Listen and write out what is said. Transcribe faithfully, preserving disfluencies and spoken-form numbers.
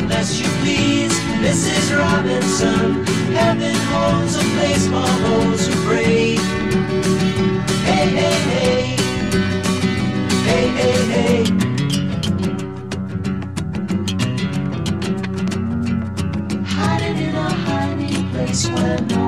unless you please, Missus Robinson. Heaven holds a place for those who pray. Hey, hey, hey. Hey, hey, hey. Hiding in a hiding place where no